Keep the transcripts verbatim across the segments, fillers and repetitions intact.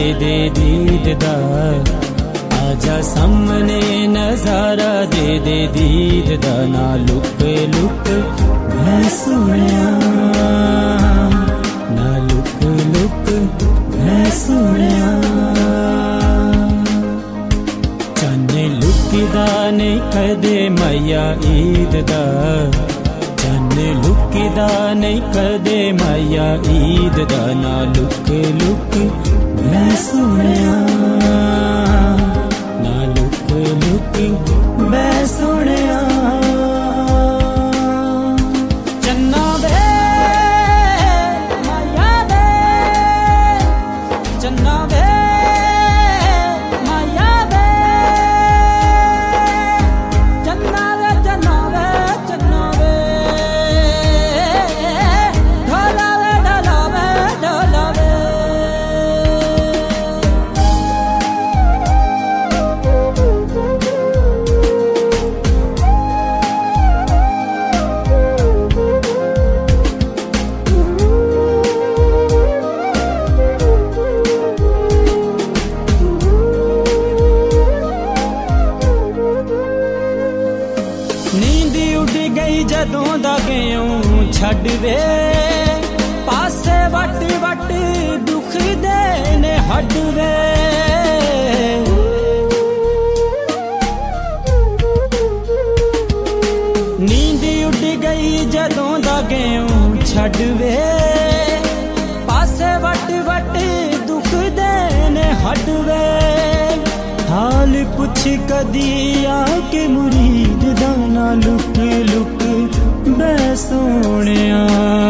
दे दीद दा, आजा सामने नजारा दे दे दीद दा। ना लुक लुक मैं सुनिया, ना लुक लुक मैं सुनिया। चन्ने लुकदा नहीं कदे मैया ईद दा, चन्ने लुकदा नहीं कदे मैया ईद दा। ना लुक लुक मैं सुनिया, ना लुक लुक मैं सुनिया। चन्ना वे माया वे, चन्ना वे माया वे, चन्ना वे चन्ना वे चन्ना वे, ढोला वे ढोला वे ढोला वे। नींदी उड़ गई जदों दा गयूं छड़ वे, पासे वट वट दुख दे ने हड वे। नींदी उड़ गई जदों दा गयूं छड़ वे, पासे वट वट दुख दे ने हड वे। हाल पुछ कदी आके मुरीद दा, ना लुक लुक मैं सोनिया।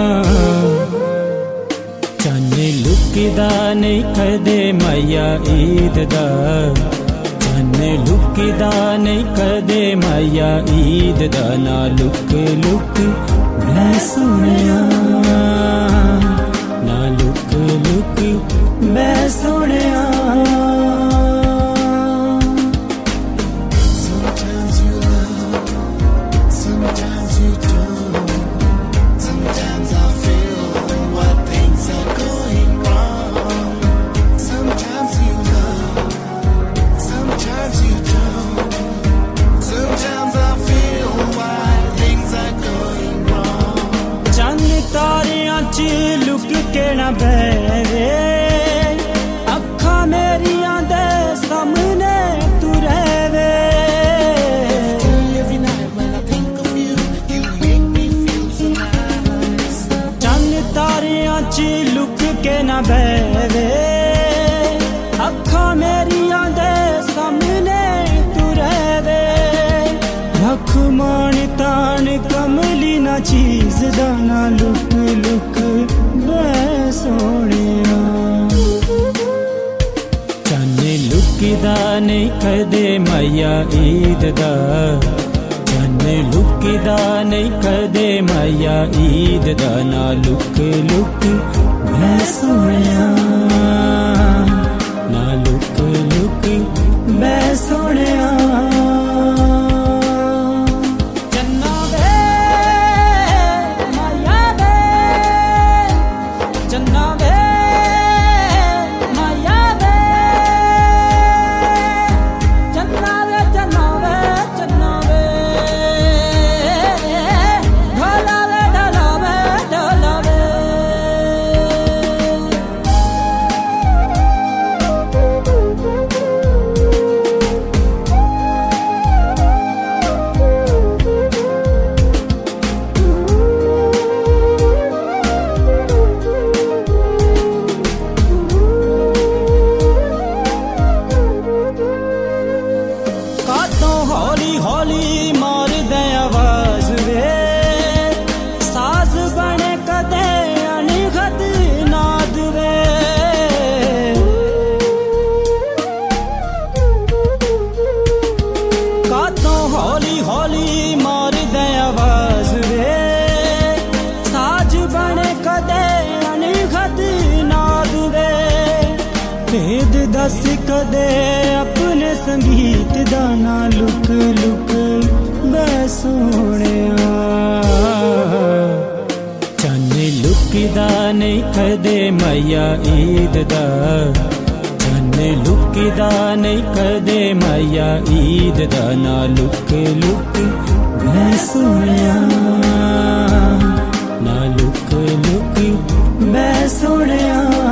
चन्ने लुकदा नहीं कदे मैया ईद दा, चन्ने लुकदा नहीं कदे मैया ईद दा। ना लुक लुक मैं सोनिया, ना लुक लुक मैं सोनिया। लुक के ना बहवे, अखा मेरिया दे सामने तू रहवे। चंद तारियां च लुक के ना बहवे, अखा मेरिया दे सामने तू रहवे। रख मान तान कमली ना चीज दा, ना लुक लुक मैं सोनिया। चन्ने लुकदा नहीं कदे मैया ईद दा, चन्ने लुकदा नहीं कदे मैया ईद दा। ना लुक लुक मैं सोनिया, ना लुक लुक मैं सोनिया। भेद दस कदे अपने संगीत दा, ना लुक लुक मैं सोनिया। चन्ने लुकदा नहीं कदे मैया ईद दा, लुकदा नहीं कदे मैया ईद दा ना लुक लुक मैं सुनिया ना लुक लुक मैं सुनिया।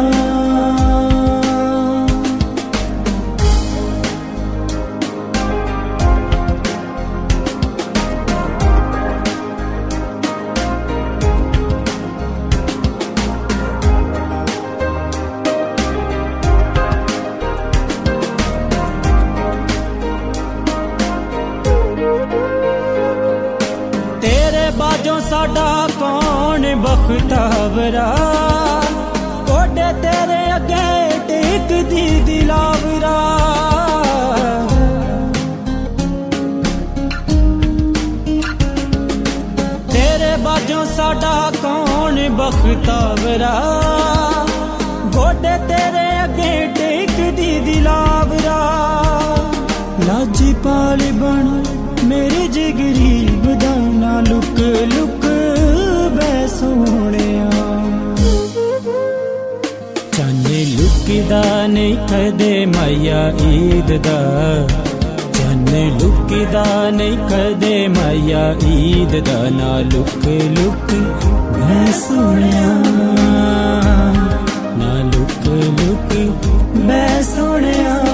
बाजों साडा कौन बख्तावरा कोडे तेरे अगे टेक दी दिलावरा। तेरे बाजों साडा कौन बख्तावरा गोडे तेरे अगे टेक दी दिलावरा। लाजी पाल बन मेरी जिगरी बदाना लुक लुक बे सोनिया। चाने लुकदा नहीं कदे मैया ईद दा चाने लुकदा नहीं कदे मैया ईद दा ना लुक लुक मैं सोनिया ना लुक लुक मैं सोनिया।